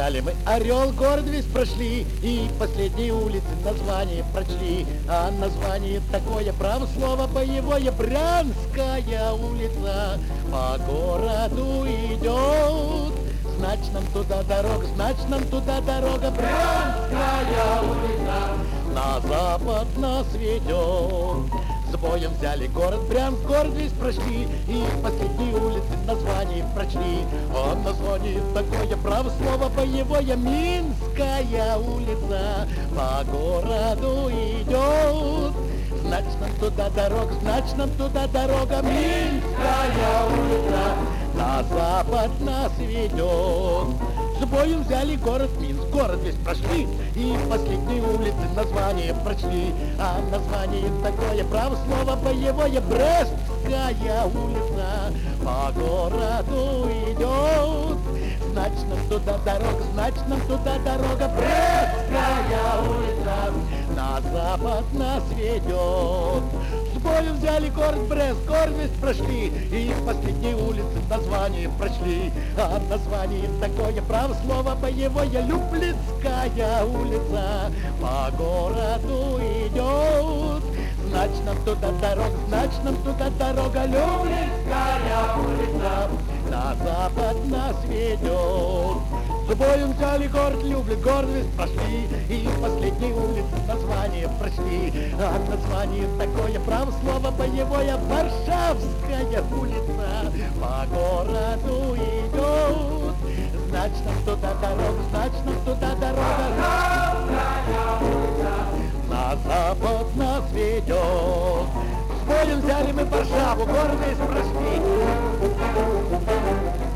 взяли мы Орел, город весь прошли, и последние улицы название прочли. А название такое, право слово боевое, Брянская улица по городу идет. Значит, нам туда дорога, значит, нам туда дорога, Брянская улица на запад нас ведет. С боем взяли город Брянск, город весь прошли, и последние улицы название прочли. А название такое, право слово боевое, Минская улица по городу идет. Значит, нам туда дорога, значит, нам туда дорога, Минская улица на запад нас ведет. С боем взяли город Минск, город весь прошли, и последние улицы название прочли. А название такое, право слово боевое, Брестская улица по городу идет. Значит, нам туда дорога, значит, нам туда дорога, Брестская улица на запад нас ведет. С боем взяли город Брест, город весь прошли, и последние улицы название прочли. А название такое, право слово боевое, Люблинская улица по городу идет. Значит, нам туда дорога, значит, нам туда дорога, Люблинская улица на запад нас ведет. С боем взяли город Люблин, город весь прошли, и последние улицы название прочли. А название такое, право слово боевое, Варшавская улица по городу идет. Значит, нам туда дорога, значит, нам туда дорога, Варшавская улица на запад нас ведет. С боем взяли мы Варшаву, город весь прошли.